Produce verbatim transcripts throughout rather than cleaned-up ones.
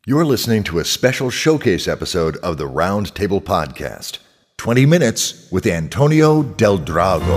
You're listening to a special showcase episode of the Round Table Podcast. twenty minutes with Antonio Del Drago.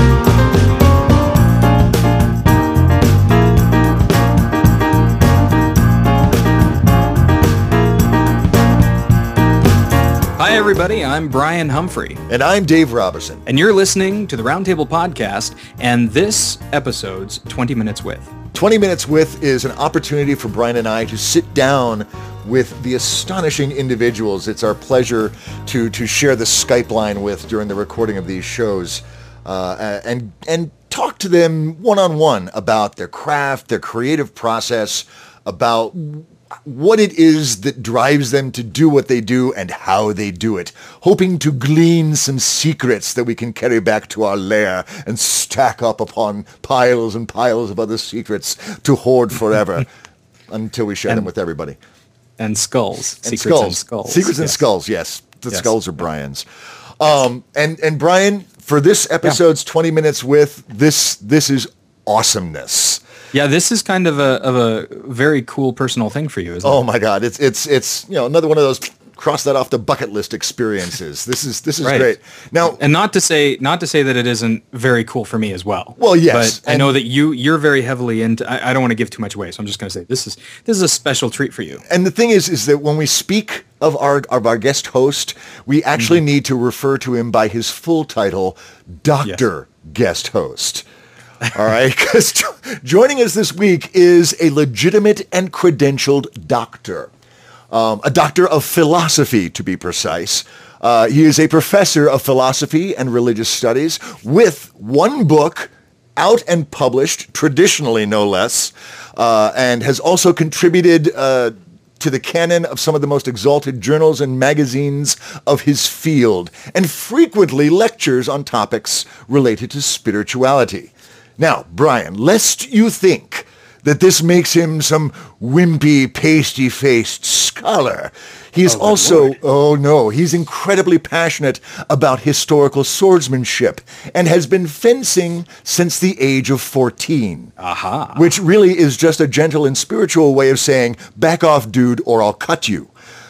Hi everybody, I'm Brian Humphrey. And I'm Dave Robertson. And you're listening to the Round Table Podcast, and this episode's twenty minutes with. twenty minutes with is an opportunity for Brian and I to sit down with the astonishing individuals it's our pleasure to to share the Skype line with during the recording of these shows, uh, and and talk to them one-on-one about their craft, their creative process, about what it is that drives them to do what they do and how they do it, hoping to glean some secrets that we can carry back to our lair and stack up upon piles and piles of other secrets to hoard forever until we share and, them with everybody. And skulls. And Secrets skulls. and skulls. Secrets and yes. skulls, yes. The yes. skulls are Brian's. Um, and, and Brian, for this episode's yeah. twenty minutes with, this this is awesomeness. Yeah, this is kind of a of a very cool personal thing for you, isn't oh it? Oh my God, it's it's it's you know another one of those cross that off the bucket list experiences. This is this is right. great. Now, and not to say not to say that it isn't very cool for me as well. Well, yes, but I know that you you're very heavily into. I, I don't want to give too much away, so I'm just going to say this is this is a special treat for you. And the thing is, is that when we speak of our of our guest host, we actually mm-hmm. need to refer to him by his full title, Doctor Yes. Guest Host. All right, because joining us this week is a legitimate and credentialed doctor, um, a doctor of philosophy, to be precise. Uh, he is a professor of philosophy and religious studies with one book out and published, traditionally no less, uh, and has also contributed uh, to the canon of some of the most exalted journals and magazines of his field, and frequently lectures on topics related to spirituality. Now, Brian, lest you think that this makes him some wimpy, pasty-faced scholar, he is oh, also, Lord. oh no, he's incredibly passionate about historical swordsmanship and has been fencing since the age of fourteen. Aha. Which really is just a gentle and spiritual way of saying, back off, dude, or I'll cut you.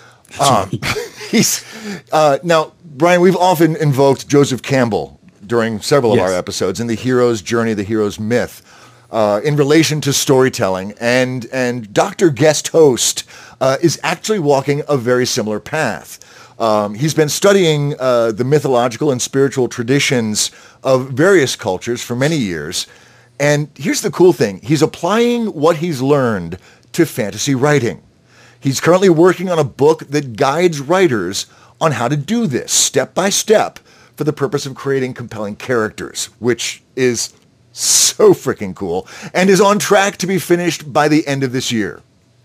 Um, he's uh, now, Brian, we've often invoked Joseph Campbell during several of yes. our episodes in the hero's journey, the hero's myth, uh, in relation to storytelling. And and Doctor Guest Host uh, is actually walking a very similar path. Um, he's been studying uh, the mythological and spiritual traditions of various cultures for many years. And here's the cool thing. He's applying what he's learned to fantasy writing. He's currently working on a book that guides writers on how to do this step by step, for the purpose of creating compelling characters, which is so freaking cool, and is on track to be finished by the end of this year.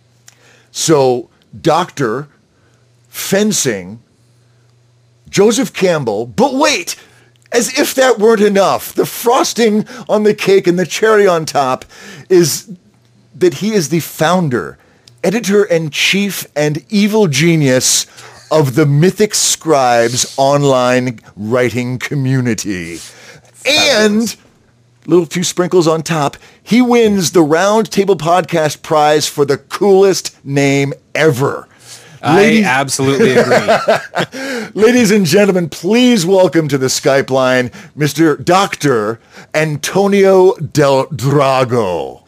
So, Doctor Fencing, Joseph Campbell, but wait, as if that weren't enough, the frosting on the cake and the cherry on top is that he is the founder, editor-in-chief, and evil genius of the Mythic Scribes online writing community. And, little few sprinkles on top, he wins the Round Table Podcast prize for the coolest name ever. I Ladies, absolutely agree. Ladies and gentlemen, please welcome to the Skype line, Mister Doctor Antonio Del Drago.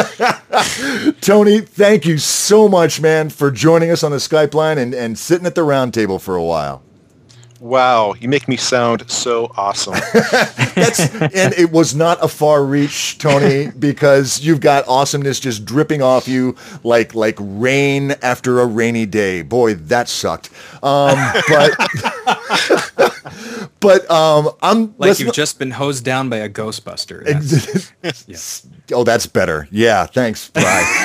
Tony, thank you so much, man, for joining us on the Skype line and, and sitting at the round table for a while. Wow, you make me sound so awesome. That's, and it was not a far reach, Tony, because you've got awesomeness just dripping off you like like rain after a rainy day. Boy, that sucked. Um, but but um, I'm like you've just been hosed down by a Ghostbuster. That's, yes. Oh, that's better. Yeah, thanks, Brian.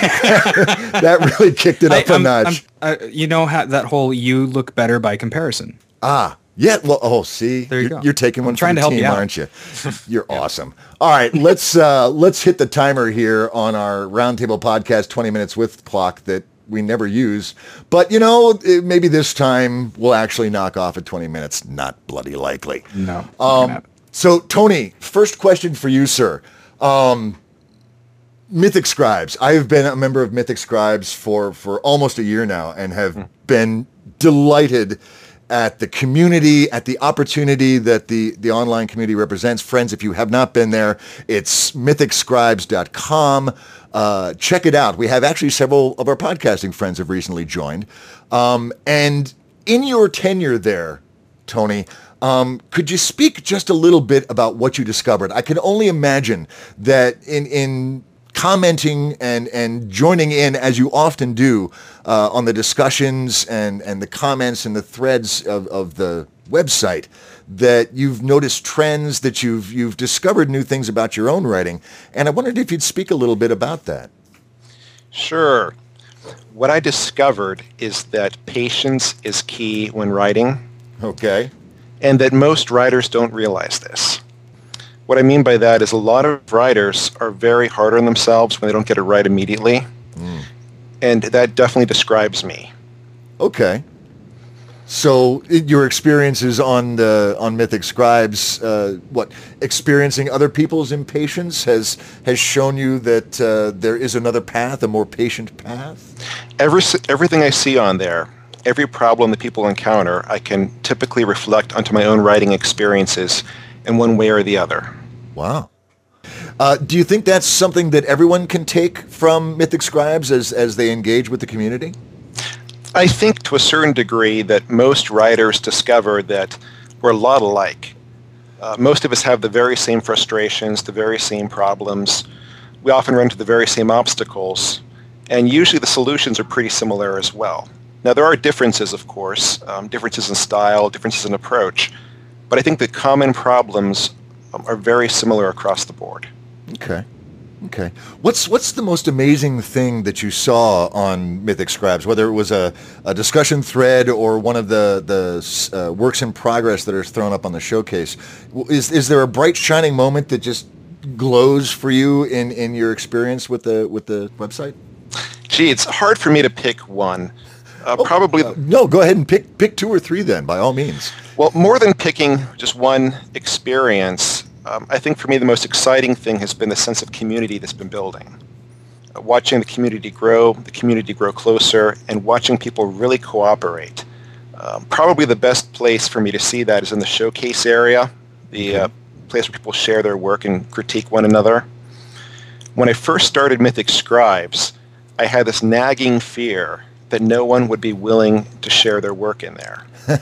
That really kicked it up I, I'm, a notch. I'm, uh, you know how that whole "you look better" by comparison. Ah. Yeah, well, oh, see, there you you're, go. You're taking one I'm trying for the to help team, you out. aren't you? You're yeah. awesome. All right, let's uh, let's hit the timer here on our Roundtable Podcast twenty minutes with clock that we never use. But, you know, it, maybe this time we'll actually knock off at twenty minutes. Not bloody likely. No. Um, so, Tony, first question for you, sir. Um, Mythic Scribes. I've been a member of Mythic Scribes for, for almost a year now and have mm. been delighted at the community, at the opportunity that the, the online community represents. Friends, if you have not been there, it's mythic scribes dot com. Uh, check it out. We have actually several of our podcasting friends have recently joined. Um, and in your tenure there, Tony, um, could you speak just a little bit about what you discovered? I can only imagine that in in commenting and, and joining in, as you often do, uh, on the discussions and, and the comments and the threads of, of the website, that you've noticed trends, that you've you've discovered new things about your own writing. And I wondered if you'd speak a little bit about that. Sure. What I discovered is that patience is key when writing. Okay. And that most writers don't realize this. What I mean by that is a lot of writers are very hard on themselves when they don't get it right immediately. Mm. And that definitely describes me. Okay. So your experiences on the on Mythic Scribes, uh, what experiencing other people's impatience has has shown you that uh, there is another path, a more patient path? Every everything I see on there, every problem that people encounter, I can typically reflect onto my own writing experiences in one way or the other. Wow. Uh, do you think that's something that everyone can take from Mythic Scribes as, as they engage with the community? I think to a certain degree that most writers discover that we're a lot alike. Uh, most of us have the very same frustrations, the very same problems. We often run into the very same obstacles, and usually the solutions are pretty similar as well. Now, there are differences, of course, um, differences in style, differences in approach, but I think the common problems um, are very similar across the board. Okay. Okay. What's what's the most amazing thing that you saw on Mythic Scribes, whether it was a, a discussion thread or one of the, the uh, works in progress that are thrown up on the showcase? Is is there a bright, shining moment that just glows for you in, in your experience with the with the website? Gee, it's hard for me to pick one. Uh, oh, probably uh, no. Go ahead and pick pick two or three then, by all means. Well, more than picking just one experience, um, I think for me the most exciting thing has been the sense of community that's been building. Uh, watching the community grow, the community grow closer, and watching people really cooperate. Um, probably the best place for me to see that is in the showcase area, the okay. uh, place where people share their work and critique one another. When I first started Mythic Scribes, I had this nagging fear that no one would be willing to share their work in there.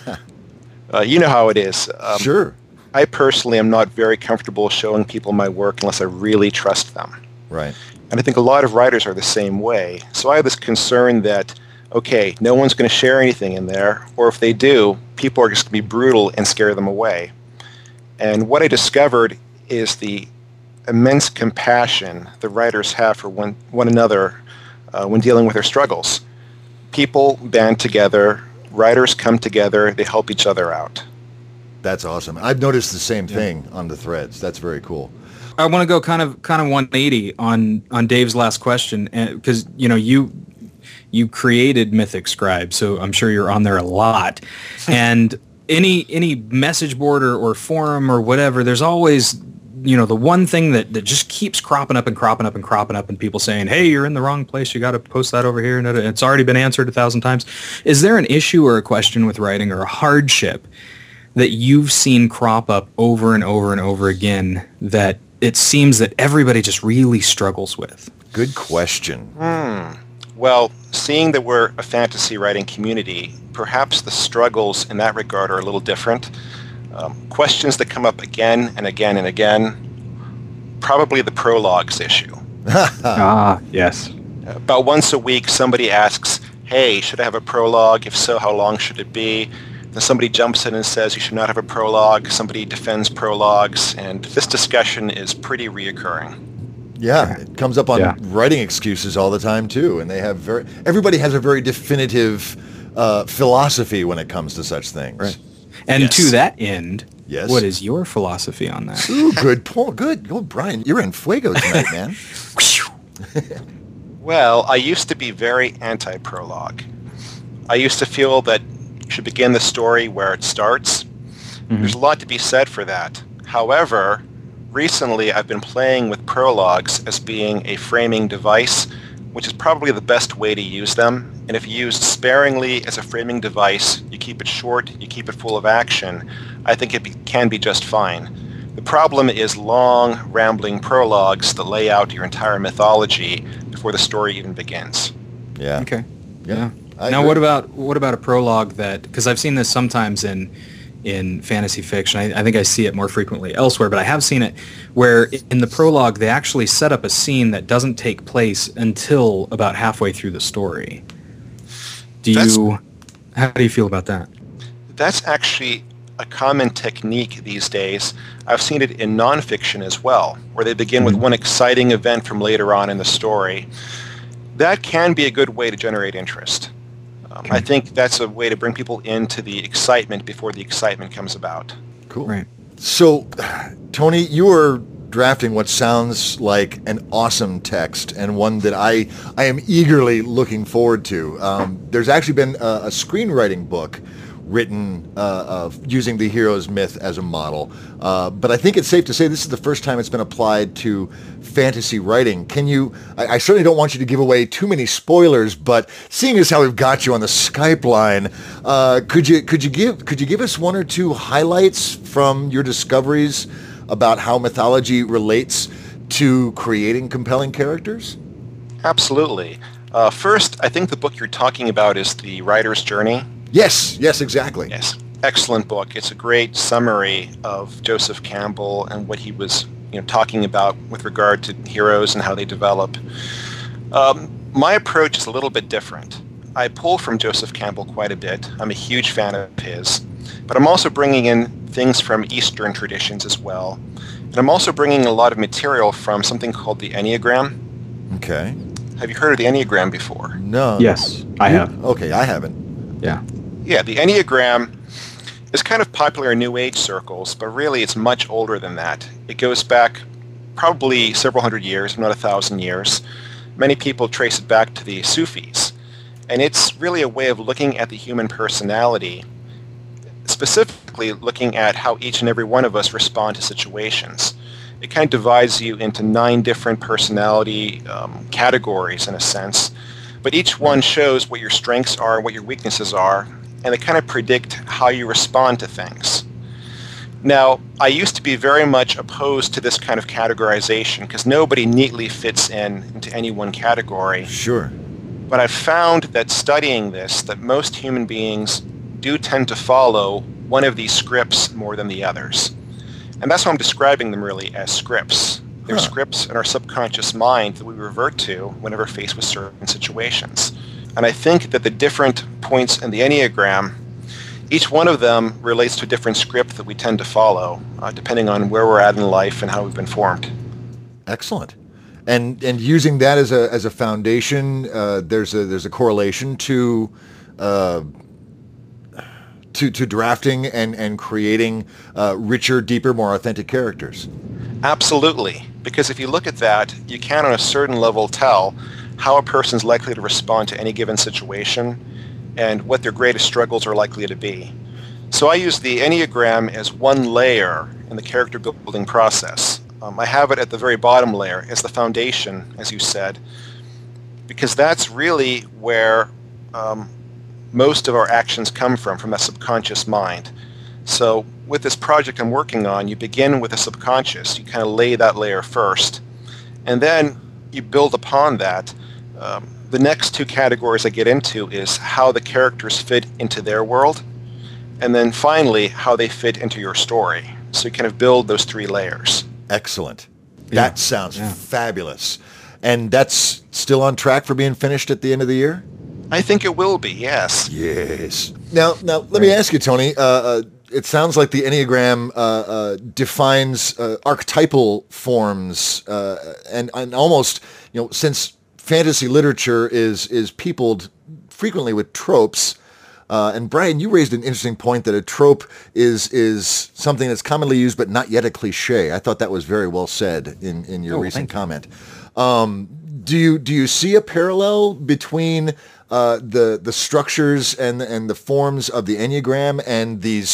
uh, you know how it is. Um, sure. I personally am not very comfortable showing people my work unless I really trust them. Right. And I think a lot of writers are the same way. So I have this concern that, okay, no one's going to share anything in there, or if they do, people are just going to be brutal and scare them away. And what I discovered is the immense compassion the writers have for one, one another uh, when dealing with their struggles. People band together, writers come together, they help each other out. That's awesome. I've noticed the same thing yeah. on the threads. That's very cool. I want to go kind of kind of one eighty on on Dave's last question, because you know you you created Mythic Scribe, so I'm sure you're on there a lot. And any any message board or, or forum or whatever, there's always, you know, the one thing that, that just keeps cropping up and cropping up and cropping up, and people saying, hey, you're in the wrong place, you got to post that over here, and it's already been answered a thousand times. Is there an issue or a question with writing or a hardship that you've seen crop up over and over and over again that it seems that everybody just really struggles with? Good question. Hmm. Well, seeing that we're a fantasy writing community, perhaps the struggles in that regard are a little different. Um, questions that come up again and again and again, probably the prologues issue. Ah, yes. About once a week, somebody asks, hey, should I have a prologue? If so, how long should it be? Then somebody jumps in and says you should not have a prologue. Somebody defends prologues, and this discussion is pretty reoccurring. Yeah, it comes up on yeah. writing excuses all the time too, and they have very. Everybody has a very definitive uh, philosophy when it comes to such things. Right. And yes. to that end, yes. what is your philosophy on that? Ooh, good point. Good. Oh, Brian, you're in fuego tonight, man. Well, I used to be very anti-prologue. I used to feel that you should begin the story where it starts. Mm-hmm. There's a lot to be said for that. However, recently I've been playing with prologues as being a framing device, which is probably the best way to use them. And if used sparingly as a framing device, you keep it short, you keep it full of action, I think it be, can be just fine. The problem is long, rambling prologues that lay out your entire mythology before the story even begins. Yeah. Okay. Yeah. Yeah. Now, what about what about a prologue that? Because I've seen this sometimes in in fantasy fiction. I, I think I see it more frequently elsewhere, but I have seen it where in the prologue they actually set up a scene that doesn't take place until about halfway through the story. Do That's, you? How do you feel about that? That's actually a common technique these days. I've seen it in nonfiction as well, where they begin mm-hmm. with one exciting event from later on in the story. That can be a good way to generate interest. Um, okay. I think that's a way to bring people into the excitement before the excitement comes about. Cool. Right. So, Tony, you are drafting what sounds like an awesome text and one that I I am eagerly looking forward to. Um, there's actually been a, a screenwriting book written uh, uh, using the hero's myth as a model, uh, but I think it's safe to say this is the first time it's been applied to fantasy writing. Can you, I, I certainly don't want you to give away too many spoilers, but seeing as how we've got you on the Skype line, uh, could you could you give could you give us one or two highlights from your discoveries about how mythology relates to creating compelling characters? Absolutely. Uh, first, I think the book you're talking about is The Writer's Journey. Yes, yes, exactly. Yes, excellent book. It's a great summary of Joseph Campbell and what he was, you know, talking about with regard to heroes and how they develop. Um, my approach is a little bit different. I pull from Joseph Campbell quite a bit. I'm a huge fan of his, but I'm also bringing in things from Eastern traditions as well. And I'm also bringing a lot of material from something called the Enneagram. Okay. Have you heard of the Enneagram before? No. Yes, I have. Okay, I haven't. Yeah. Yeah, the Enneagram is kind of popular in New Age circles, but really it's much older than that. It goes back probably several hundred years, if not a thousand years. Many people trace it back to the Sufis. And it's really a way of looking at the human personality, specifically looking at how each and every one of us respond to situations. It kind of divides you into nine different personality um, categories in a sense, but each one shows what your strengths are and what your weaknesses are, and they kind of predict how you respond to things. Now, I used to be very much opposed to this kind of categorization because nobody neatly fits in into any one category. Sure. But I've found that studying this, that most human beings do tend to follow one of these scripts more than the others. And that's why I'm describing them really as scripts. They're huh. scripts in our subconscious mind that we revert to whenever faced with certain situations. And I think that the different points in the Enneagram, each one of them relates to a different script that we tend to follow, uh, depending on where we're at in life and how we've been formed. Excellent. And and using that as a as a foundation, uh, there's a there's a correlation to uh, to to drafting and and creating uh, richer, deeper, more authentic characters. Absolutely, because if you look at that, you can on a certain level tell how a person's likely to respond to any given situation and what their greatest struggles are likely to be. So I use the Enneagram as one layer in the character building process. Um, I have it at the very bottom layer as the foundation, as you said, because that's really where um, most of our actions come from, from that subconscious mind. So with this project I'm working on, you begin with the subconscious. You kind of lay that layer first, and then you build upon that. Um, the next two categories I get into is how the characters fit into their world, and then finally how they fit into your story. So you kind of build those three layers. Excellent. Yeah. That sounds Yeah. fabulous. And that's still on track for being finished at the end of the year? I think it will be, yes. Yes. Now, now let me ask you, Tony. Uh, uh, it sounds like the Enneagram uh, uh, defines uh, archetypal forms, uh, and, and almost, you know, since fantasy literature is is peopled frequently with tropes. Uh, and Brian, you raised an interesting point that a trope is is something that's commonly used but not yet a cliche. I thought that was very well said in, in your Oh, recent thank you. comment. Um, do you do you see a parallel between uh, the the structures and and the forms of the Enneagram and these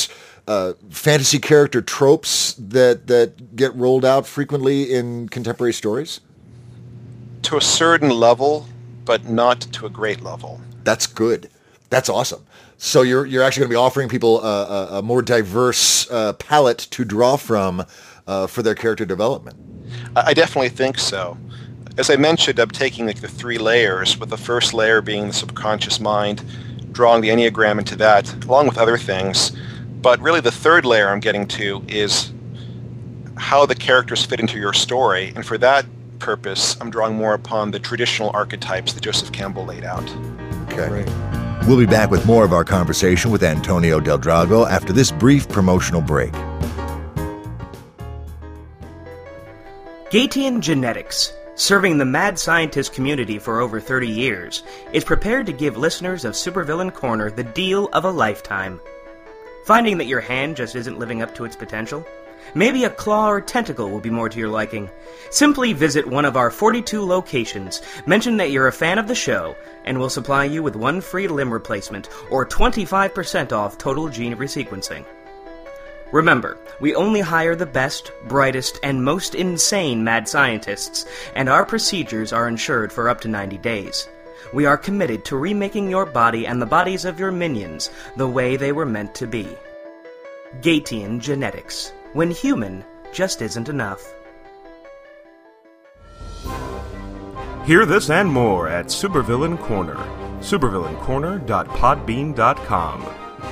uh, fantasy character tropes that that get rolled out frequently in contemporary stories? To a certain level, but not to a great level. That's good. That's awesome. So you're you're actually going to be offering people a, a, a more diverse uh, palette to draw from uh, for their character development. I definitely think so. As I mentioned, I'm taking like the three layers, with the first layer being the subconscious mind, drawing the Enneagram into that, along with other things. But really the third layer I'm getting to is how the characters fit into your story. And for that purpose, I'm drawing more upon the traditional archetypes that Joseph Campbell laid out. Okay. Right. We'll be back with more of our conversation with Antonio Del Drago after this brief promotional break. Gaetian Genetics, serving the mad scientist community for over thirty years, is prepared to give listeners of Supervillain Corner the deal of a lifetime. Finding that your hand just isn't living up to its potential? Maybe a claw or tentacle will be more to your liking. Simply visit one of our forty-two locations, mention that you're a fan of the show, and we'll supply you with one free limb replacement or twenty-five percent off total gene resequencing. Remember, we only hire the best, brightest, and most insane mad scientists, and our procedures are insured for up to ninety days. We are committed to remaking your body and the bodies of your minions the way they were meant to be. Gaetian Genetics. When human just isn't enough. Hear this and more at Supervillain Corner. supervillain corner dot podbean dot com.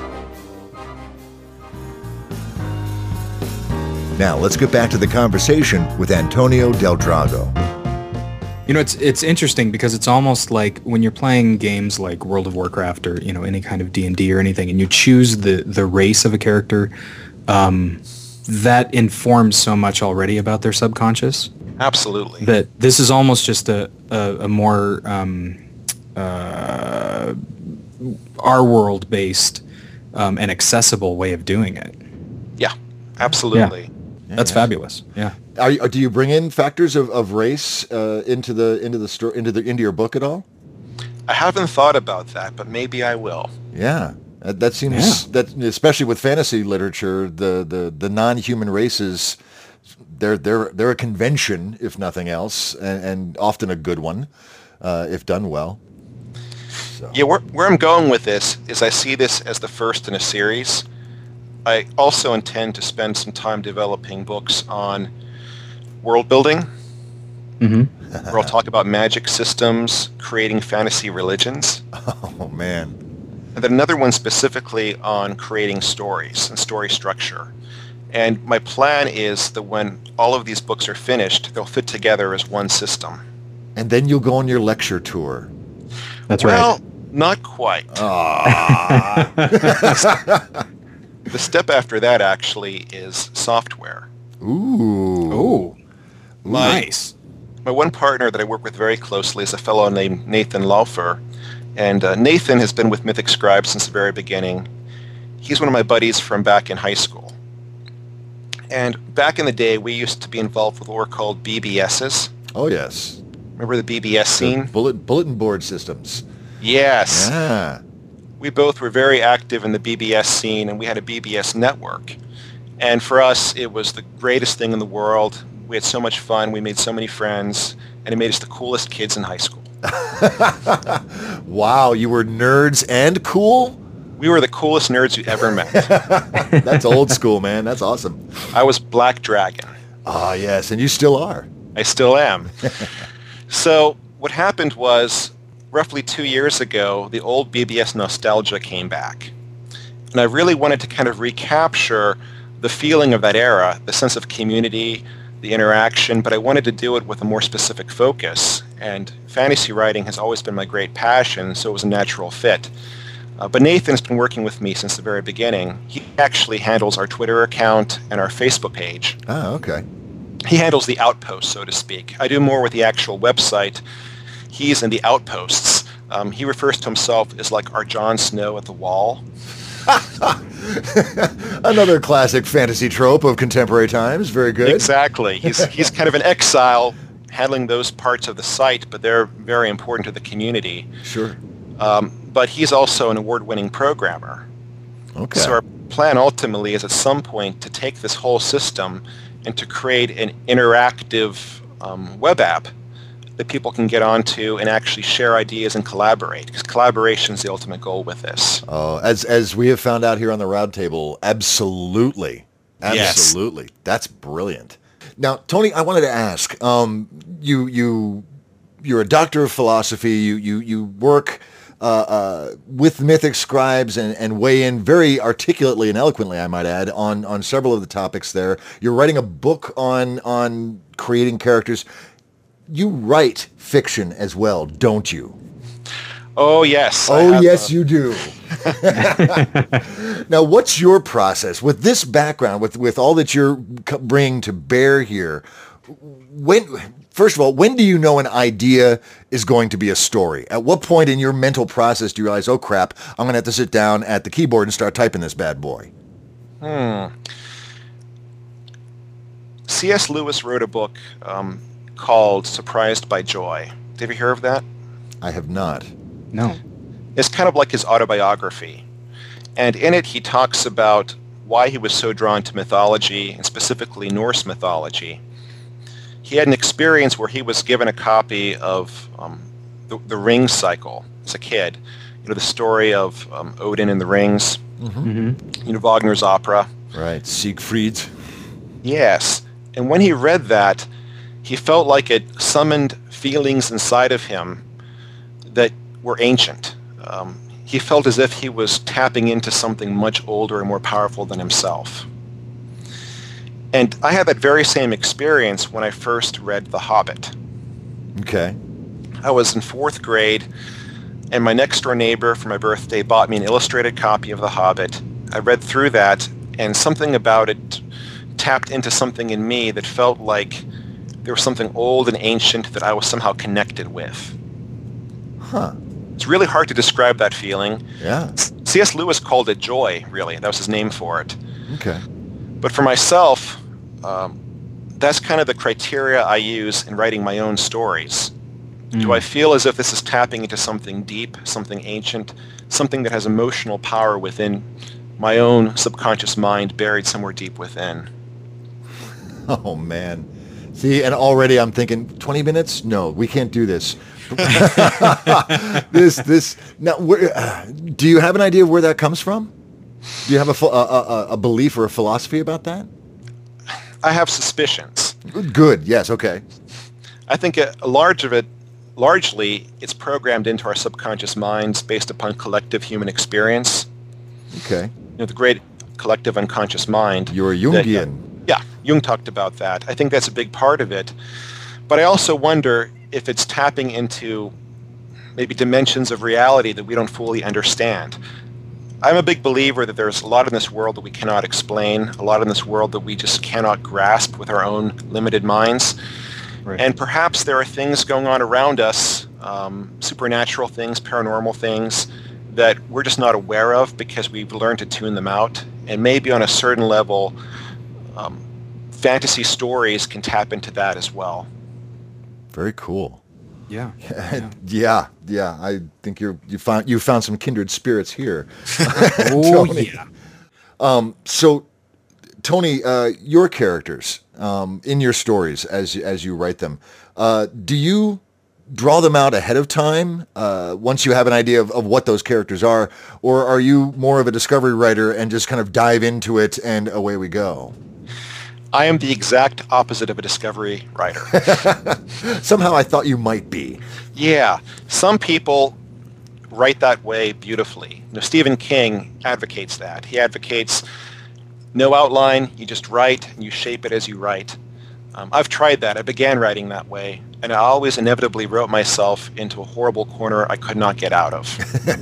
Now, let's get back to the conversation with Antonio Del Drago. You know, it's it's interesting because it's almost like when you're playing games like World of Warcraft or, you know, any kind of D and D or anything, and you choose the, the race of a character, um, that informs so much already about their subconscious. Absolutely. That this is almost just a, a, a more um, uh, our world-based um, and accessible way of doing it. Yeah, absolutely. Yeah. That's fabulous. Yeah. Are, you- do you bring in factors of, of race uh, into the into the story into the into your book at all? I haven't thought about that, but maybe I will. Yeah, Uh, that seems Yeah. that especially with fantasy literature, the, the, the non-human races, they're they're they're a convention if nothing else, and, and often a good one uh, if done well. So. Yeah, where, where I'm going with this is I see this as the first in a series. I also intend to spend some time developing books on world building, Mm-hmm. where I'll talk about magic systems, creating fantasy religions, Oh man, and then another one specifically on creating stories and story structure. And my plan is that when all of these books are finished, they'll fit together as one system. and then you'll go on your lecture tour. That's well, right. not quite. Ah, The step after that actually is software. ooh, Oh, My- nice. My one partner that I work with very closely is a fellow named Nathan Laufer. And uh, Nathan has been with Mythic Scribe since the very beginning. He's one of my buddies from back in high school. And back in the day, we used to be involved with what were called B B Ss. oh yes, Remember the B B S scene? bullet bulletin board systems. Yes. Yeah, We both were very active in the B B S scene, and we had a B B S network. And for us, it was the greatest thing in the world. We had so much fun. We made so many friends, and it made us the coolest kids in high school. wow, you were nerds and cool. We were the coolest nerds you ever met. That's old school, man. That's awesome. I was Black Dragon. Ah, yes, and you still are. I still am. So what happened was, roughly two years ago, the old B B S nostalgia came back. And I really wanted to kind of recapture the feeling of that era, the sense of community, the interaction, but I wanted to do it with a more specific focus. And fantasy writing has always been my great passion, so it was a natural fit. Uh, but Nathan's been working with me since the very beginning. He actually handles our Twitter account and our Facebook page. Ah, okay. He handles the outposts, so to speak. I do more with the actual website. He's in the outposts. Um, he refers to himself as like our Jon Snow at the wall. Another classic fantasy trope of contemporary times. Very good. Exactly. He's he's kind of an exile handling those parts of the site, but they're very important to the community. Sure. Um, but he's also an award-winning programmer. Okay. So our plan ultimately is at some point to take this whole system and to create an interactive um, web app that people can get onto and actually share ideas and collaborate, because collaboration is the ultimate goal with this. Oh, as as we have found out here on the Round Table, absolutely, absolutely, yes. That's brilliant. Now, Tony, I wanted to ask, um, you you you're a doctor of philosophy. You you you work uh, uh, with Mythic Scribes and, and weigh in very articulately and eloquently, I might add, on on several of the topics there. You're writing a book on on creating characters. You write fiction as well, don't you? Oh, yes. Oh, yes, a... you do. Now, what's your process with this background, with, with all that you're bringing to bear here? When, first of all, when do you know an idea is going to be a story? At what point in your mental process do you realize, oh, crap, I'm going to have to sit down at the keyboard and start typing this bad boy? Hmm. C S. Lewis wrote a book um, called Surprised by Joy. Did you hear of that? I have not. No. It's kind of like his autobiography. And in it, he talks about why he was so drawn to mythology, and specifically Norse mythology. He had an experience where he was given a copy of um, the, the Rings cycle as a kid. You know, the story of um, Odin and the Rings, mm-hmm. Mm-hmm. you know, Wagner's opera. Right, Siegfried. Yes. And when he read that, he felt like it summoned feelings inside of him that were ancient. Um, he felt as if he was tapping into something much older and more powerful than himself. And I had that very same experience when I first read The Hobbit. Okay. I was in fourth grade, and my next-door neighbor for my birthday bought me an illustrated copy of The Hobbit. I read through that, and something about it tapped into something in me that felt like there was something old and ancient that I was somehow connected with. Huh. It's really hard to describe that feeling. Yeah. C S. Lewis called it joy, really. That was his name for it. Okay. But for myself, um, that's kind of the criteria I use in writing my own stories. Mm. Do I feel as if this is tapping into something deep, something ancient, something that has emotional power within my own subconscious mind buried somewhere deep within? Oh, man. See, and already I'm thinking, twenty minutes? No, we can't do this. this, this, now, where, uh, do you have an idea of where that comes from? Do you have a, a, a, a belief or a philosophy about that? I have suspicions. Good, yes, okay. I think a, a large of it, largely, it's programmed into our subconscious minds based upon collective human experience. Okay. You know, the great collective unconscious mind. You're a Jungian. That, yeah, Jung talked about that. I think that's a big part of it. But I also wonder if it's tapping into maybe dimensions of reality that we don't fully understand. I'm a big believer that there's a lot in this world that we cannot explain, a lot in this world that we just cannot grasp with our own limited minds. Right. And perhaps there are things going on around us, um, supernatural things, paranormal things, that we're just not aware of because we've learned to tune them out. And maybe on a certain level, um, fantasy stories can tap into that as well. Very cool. Yeah. Yeah. yeah, yeah. I think you're you found you found some kindred spirits here. Oh yeah. Um, so, Tony, uh, your characters um, in your stories as as you write them, uh, do you draw them out ahead of time uh, once you have an idea of, of what those characters are, or are you more of a discovery writer and just kind of dive into it and away we go? I am the exact opposite of a discovery writer. Somehow I thought you might be. Yeah. Some people write that way beautifully. You know, Stephen King advocates that. He advocates no outline, you just write, and you shape it as you write. Um, I've tried that. I began writing that way, and I always inevitably wrote myself into a horrible corner I could not get out of.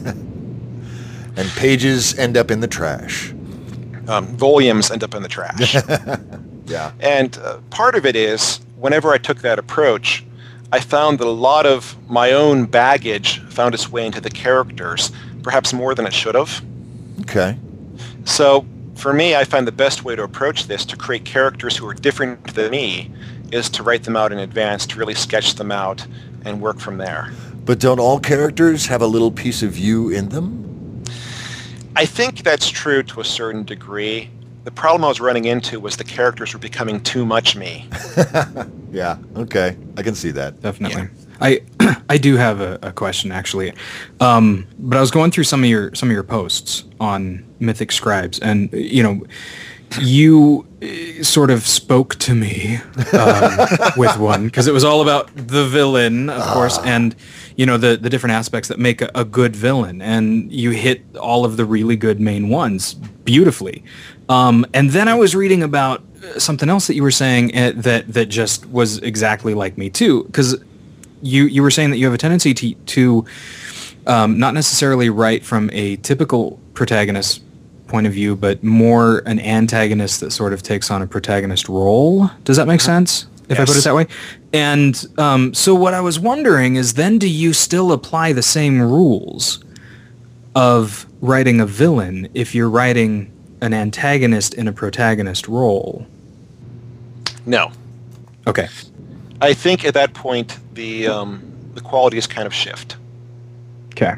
And pages end up in the trash. Um, volumes end up in the trash. Yeah. And uh, part of it is, whenever I took that approach, I found that a lot of my own baggage found its way into the characters, perhaps more than it should have. Okay. So, for me, I find the best way to approach this, to create characters who are different than me, is to write them out in advance, to really sketch them out, and work from there. But don't all characters have a little piece of you in them? I think that's true to a certain degree. The problem I was running into was the characters were becoming too much me. Yeah, okay. I can see that. Definitely. Yeah. I I do have a, a question actually, um, but I was going through some of your some of your posts on Mythic Scribes, and you know, you sort of spoke to me uh, with one because it was all about the villain, of course, and you know the the different aspects that make a, a good villain, and you hit all of the really good main ones beautifully. Um, and then I was reading about something else that you were saying uh, that that just was exactly like me too, because you you were saying that you have a tendency to to um, not necessarily write from a typical protagonist point of view, but more an antagonist that sort of takes on a protagonist role. Does that make sense? If yes. I put it that way? And um, so what I was wondering is then do you still apply the same rules of writing a villain if you're writing an antagonist in a protagonist role? No. Okay. I think at that point the um, the qualities kind of shift. Okay.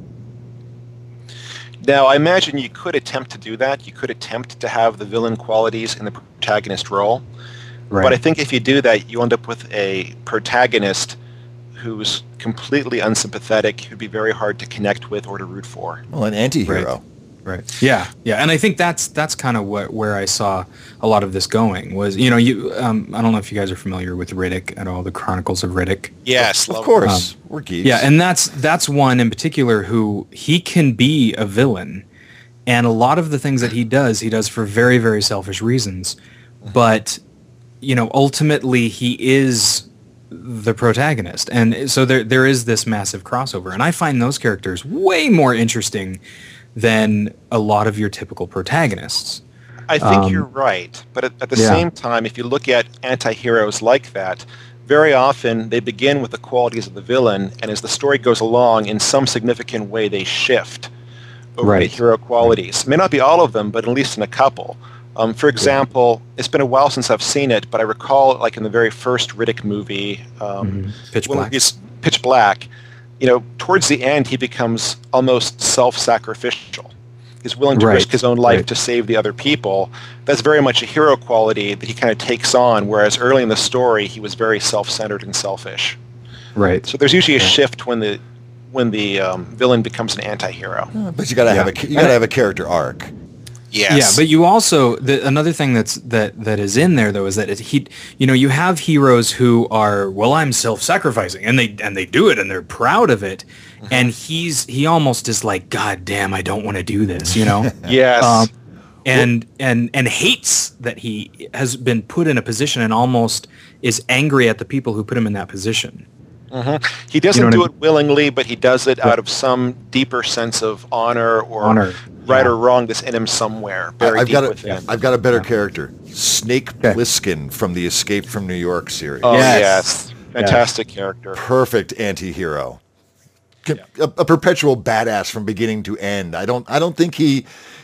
Now, I imagine you could attempt to do that. You could attempt to have the villain qualities in the protagonist role. Right. But I think if you do that, you end up with a protagonist who's completely unsympathetic, who'd be very hard to connect with or to root for. Well, an anti-hero. Right. Right. Yeah. Yeah. And I think that's that's kind of what where I saw a lot of this going was, you know, you um, I don't know if you guys are familiar with Riddick at all, the Chronicles of Riddick. Yes, of, of course. Um, We're geeks. Yeah, and that's that's one in particular who he can be a villain, and a lot of the things that he does, he does for very, very selfish reasons. But, you know, ultimately he is the protagonist. And so there there is this massive crossover. And I find those characters way more interesting than a lot of your typical protagonists. I think um, you're right. But at, at the yeah. same time, if you look at anti-heroes like that, very often they begin with the qualities of the villain, and as the story goes along, in some significant way they shift over right. to hero qualities. It may not be all of them, but at least in a couple. Um, for example, yeah. it's been a while since I've seen it, but I recall like in the very first Riddick movie, um, mm-hmm. Pitch Black. He's Pitch Black, you know, towards the end he becomes almost self-sacrificial. He's willing to right. risk his own life right. to save the other people. That's very much a hero quality that he kind of takes on, whereas early in the story he was very self-centered and selfish. Right. So there's usually a yeah. shift when the when the um, villain becomes an anti-hero. Uh, but you gotta yeah. have a you gotta have a character arc. Yes. Yeah, but you also the, another thing that's that that is in there though is that it, he you know you have heroes who are well I'm self-sacrificing and they and they do it and they're proud of it, mm-hmm. and he's he almost is like God damn I don't want to do this, you know. Yes. Um, and and and hates that he has been put in a position and almost is angry at the people who put him in that position. Mm-hmm. He doesn't you know do I mean? it willingly, but he does it out of some deeper sense of honor or honor. right yeah. or wrong that's in him somewhere, very I've deep got a, within. I've got a better Yeah. character, Snake Okay. Plissken from the Escape from New York series. Oh Yes. yes, fantastic character. Perfect anti-hero. Yeah. A, a perpetual badass from beginning to end. I don't I don't think he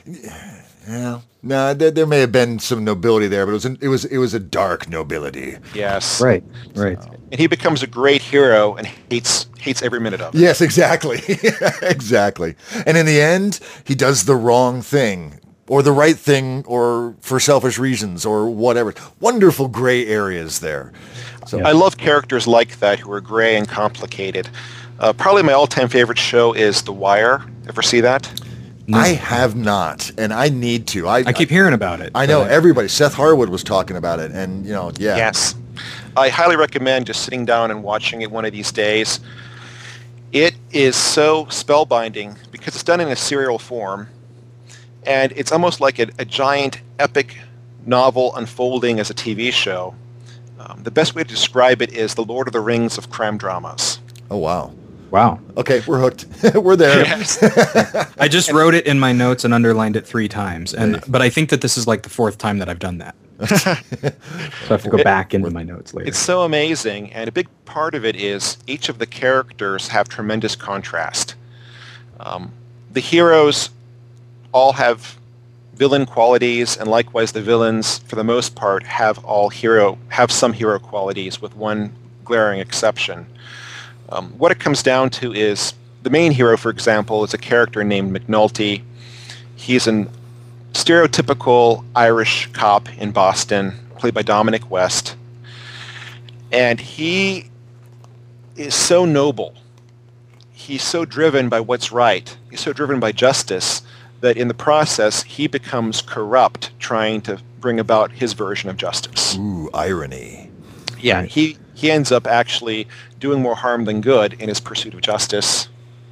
yeah. No, there, there may have been some nobility there, but it was an, it was it was a dark nobility. Yes, Right. Right. and he becomes a great hero and hates hates every minute of it. Yes, exactly. Exactly. And in the end, he does the wrong thing or the right thing or for selfish reasons or whatever. Wonderful gray areas there. So I love characters like that who are gray and complicated. Uh, probably my all-time favorite show is The Wire. Ever see that? No. I have not, and I need to. I, I keep hearing about it. I know but- everybody. Seth Harwood was talking about it, and you know, yeah. Yes. I highly recommend just sitting down and watching it one of these days. It is so spellbinding because it's done in a serial form, and it's almost like a, a giant epic novel unfolding as a T V show. Um, the best way to describe it is the Lord of the Rings of crime dramas. Oh wow. Wow. Okay, we're hooked. We're there. Yes. I just wrote it in my notes and underlined it three times, and but I think that this is like the fourth time that I've done that. So I have to go back into my notes later. It's so amazing, and a big part of it is each of the characters have tremendous contrast. Um, the heroes all have villain qualities, and likewise the villains, for the most part, have all hero have some hero qualities, with one glaring exception. Um, what it comes down to is the main hero, for example, is a character named McNulty, He's an stereotypical Irish cop in Boston, played by Dominic West. And he is so noble. He's so driven by what's right. He's so driven by justice that in the process, he becomes corrupt trying to bring about his version of justice. Ooh, irony. Yeah, he, he ends up actually doing more harm than good in his pursuit of justice.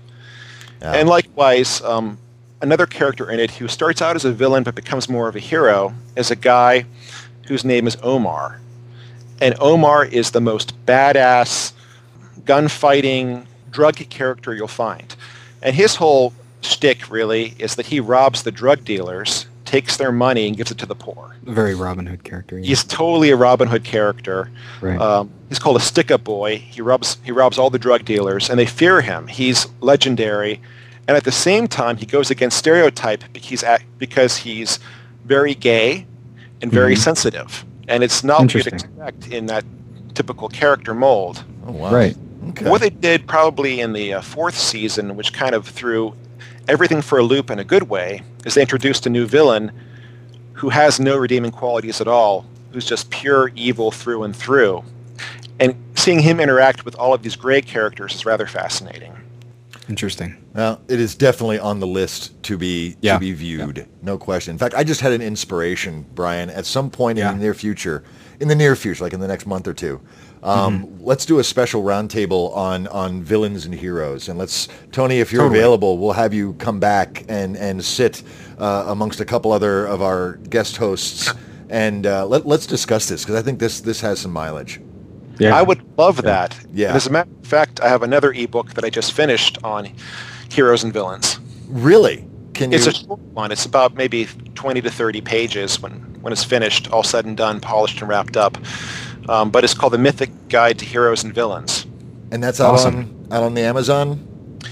Yeah. And likewise, um, another character in it who starts out as a villain but becomes more of a hero is a guy whose name is Omar. And Omar is the most badass, gunfighting, drug character you'll find. And his whole shtick, really, is that he robs the drug dealers, takes their money, and gives it to the poor. A very Robin Hood character. Yeah. He's totally a Robin Hood character. Right. Um, he's called a stick-up boy. He robs, he robs all the drug dealers, and they fear him. He's legendary. And at the same time, he goes against stereotype because he's very gay and very mm-hmm. sensitive. And it's not what you'd expect in that typical character mold. Oh, wow. Right. Okay. What they did probably in the uh, fourth season, which kind of threw everything for a loop in a good way, is they introduced a new villain who has no redeeming qualities at all, who's just pure evil through and through. And seeing him interact with all of these gray characters is rather fascinating. Interesting. Well, it is definitely on the list to be yeah. to be viewed, yeah. no question. In fact, I just had an inspiration, Brian, at some point yeah. in the near future, in the near future, like in the next month or two. Um, mm-hmm. Let's do a special roundtable on, on villains and heroes, and let's, Tony, if you're totally. available, we'll have you come back and and sit uh, amongst a couple other of our guest hosts, and uh, let let's discuss this because I think this this has some mileage. Yeah. I would love yeah. that. Yeah. And as a matter of fact, I have another ebook that I just finished on heroes and villains. Really? Can you? It's a short one. It's about maybe twenty to thirty pages when when it's finished, all said and done, polished and wrapped up. Um, but it's called The Mythic Guide to Heroes and Villains. And that's out, awesome. on, out on the Amazon?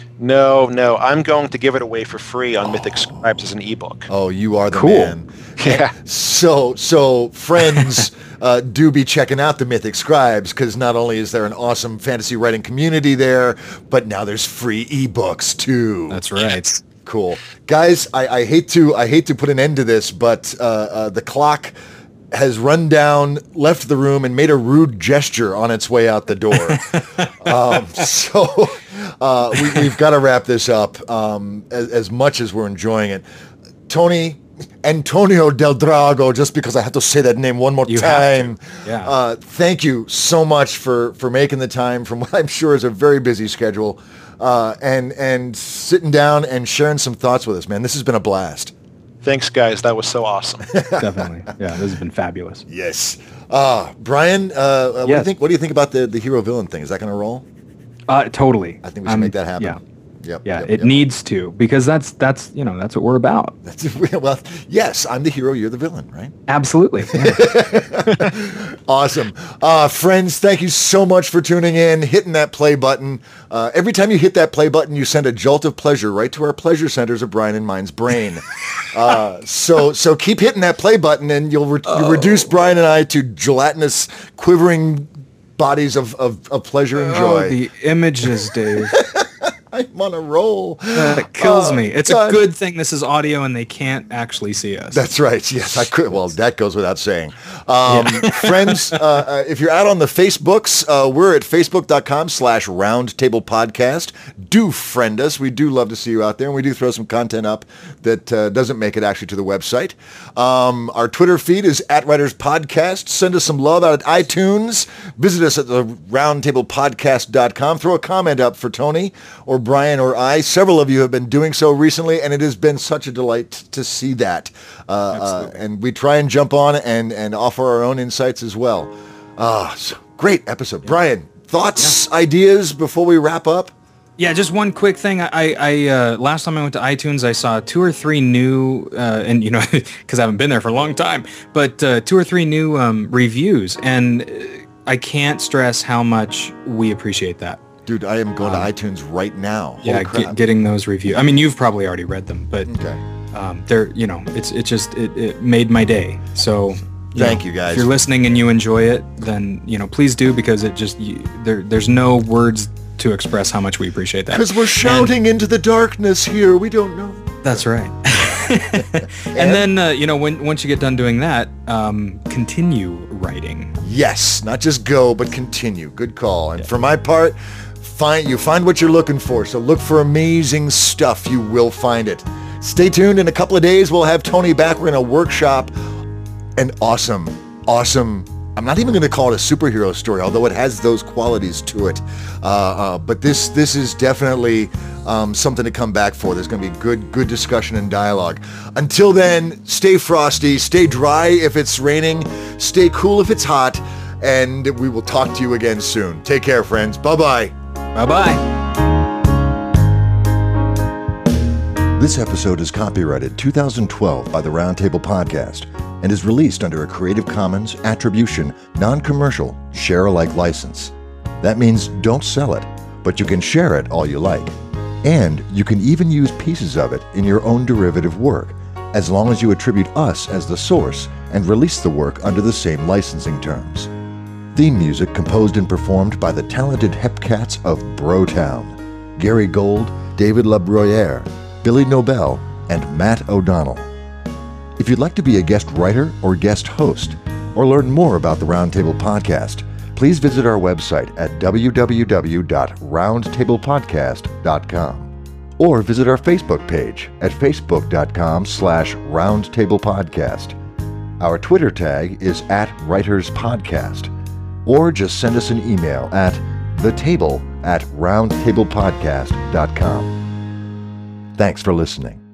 No, no. I'm going to give it away for free on oh. Mythic Scribes as an ebook. Oh, you are the cool. man. Yeah. So, so friends, uh, do be checking out the Mythic Scribes because not only is there an awesome fantasy writing community there, but now there's free ebooks too. That's right. Cool. Guys, I, I hate to I hate to put an end to this, but uh, uh, the clock has run down, left the room, and made a rude gesture on its way out the door. um, so uh, we, we've got to wrap this up um, as, as much as we're enjoying it. Tony, Antonio Del Drago, just because I have to say that name one more you time. Yeah. Uh, thank you so much for, for making the time from what I'm sure is a very busy schedule uh, and, and sitting down and sharing some thoughts with us, man. This has been a blast. Thanks, guys. That was so awesome. Definitely. Yeah, this has been fabulous. Yes. Uh, Brian, uh, uh, what, yes. do you think, what do you think about the, the hero-villain thing? Is that going to roll? Uh, totally. I think we should um, make that happen. Yeah. Yep, yeah, yep, it yep. needs to because that's that's you know that's what we're about. That's, well, yes, I'm the hero, you're the villain, right? Absolutely. Yeah. Awesome. Uh, friends, thank you so much for tuning in, hitting that play button. Uh, every time you hit that play button, you send a jolt of pleasure right to our pleasure centers of Brian and mine's brain. uh, so so keep hitting that play button and you'll, re- oh. you'll reduce Brian and I to gelatinous, quivering bodies of, of, of pleasure and joy. Oh, the images, Dave. I'm on a roll. That kills uh, me. It's God. a good thing this is audio and they can't actually see us. That's right. Yes, I could. Well, that goes without saying. Um, yeah. Friends, uh, uh, if you're out on the Facebooks, uh, we're at facebook.com slash roundtable podcast. Do friend us. We do love to see you out there, and we do throw some content up that uh, doesn't make it actually to the website. Um, our Twitter feed is at Writers Podcast. Send us some love out at iTunes. Visit us at the roundtable podcast dot com. Throw a comment up for Tony or Brian or I. Several of you have been doing so recently, and it has been such a delight to see that. Uh, uh, and we try and jump on and, and offer our own insights as well. Ah, so great episode. Yeah. Brian, thoughts, yeah. ideas before we wrap up? Yeah, just one quick thing. I, I uh, last time I went to iTunes, I saw two or three new, uh, and you know, because I haven't been there for a long time, but uh, two or three new um, reviews, and I can't stress how much we appreciate that. Dude, I am going um, to iTunes right now. Holy yeah, crap. Get, getting those reviews. I mean, you've probably already read them, but okay. um, they're, you know, it's it just it, it made my day. So you thank know, you guys. If you're listening and you enjoy it, then you know, please do because it just you, there there's no words to express how much we appreciate that. Because we're shouting and, into the darkness here. We don't know. That's right. and, and then, uh, you know, when once you get done doing that, um, continue writing. Yes, not just go, but continue. Good call. And yeah. for my part, find you find what you're looking for. So look for amazing stuff. You will find it. Stay tuned. In a couple of days, we'll have Tony back. We're going to workshop an awesome, awesome, I'm not even going to call it a superhero story, although it has those qualities to it. Uh, uh, but this this is definitely um, something to come back for. There's going to be good good discussion and dialogue. Until then, stay frosty, stay dry if it's raining, stay cool if it's hot, and we will talk to you again soon. Take care, friends. Bye-bye. Bye-bye. This episode is copyrighted two thousand twelve by the Roundtable Podcast and is released under a Creative Commons Attribution, Non-Commercial, Share-alike license. That means don't sell it, but you can share it all you like. And you can even use pieces of it in your own derivative work, as long as you attribute us as the source and release the work under the same licensing terms. Theme music composed and performed by the talented Hepcats of Brotown, Gary Gold, David LaBruyere, Billy Nobel, and Matt O'Donnell. If you'd like to be a guest writer or guest host, or learn more about the Roundtable Podcast, please visit our website at w w w dot roundtable podcast dot com or visit our Facebook page at facebook dot com slash roundtable podcast. Our Twitter tag is at writerspodcast, or just send us an email at thetable at roundtablepodcast dot com. Thanks for listening.